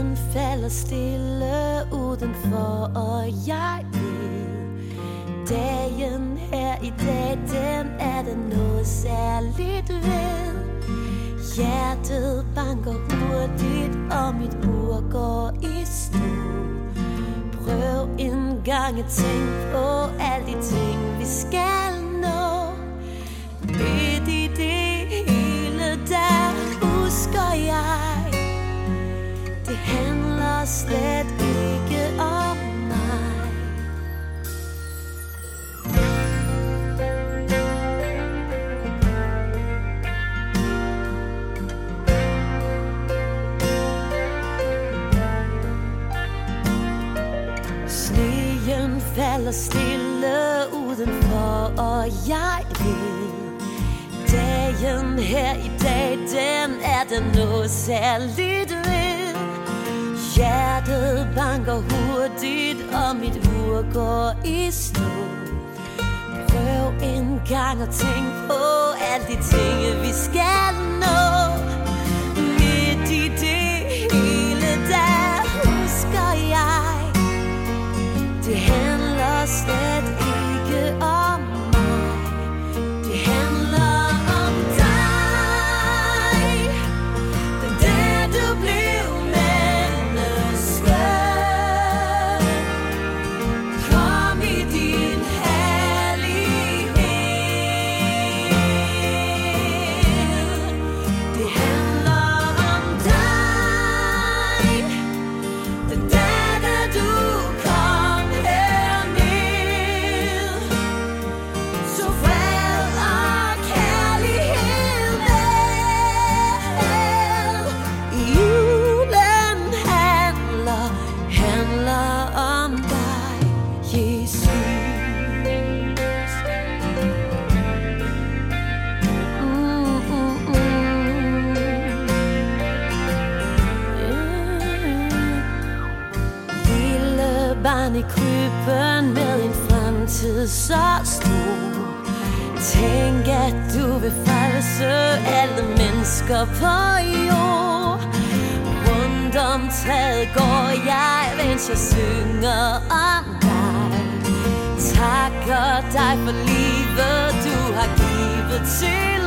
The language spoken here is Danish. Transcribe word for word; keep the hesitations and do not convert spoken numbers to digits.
Sneen falder stille udenfor, og jeg ved, dagen her i dag, den er der noget særligt ved. Hjertet banker hurtigt, og mit ur går i stå. Prøv en gang at tænke på alle de ting, vi skal nå. Midt i det hele, der husker jeg, det handler slet ikke om mig. Sneen falder stille udenfor, og jeg ved, dagen her i dag, den er der noget særligt ved. Hjertet banker hurtigt, og mit ur går i stå. Prøv en gang at tænke på alle de ting, vi skal nå. Midt i det hele, der husker jeg, det handler slet ikke om mig. Det handler om dig. Den dag du blev menneske, kom i din herlighed. Det handler om dig. Den dag da du kom herned, så fred og kærlighed med. Julen handler, handler om dig, Jesus. Mm, mm, mm. Lille barn i krybben med en fremtid så stor. Tænk, at du vil frelse alle mennesker på jord. Rundt om træet går jeg, mens jeg synger om dig. Takker dig for livet, du har givet til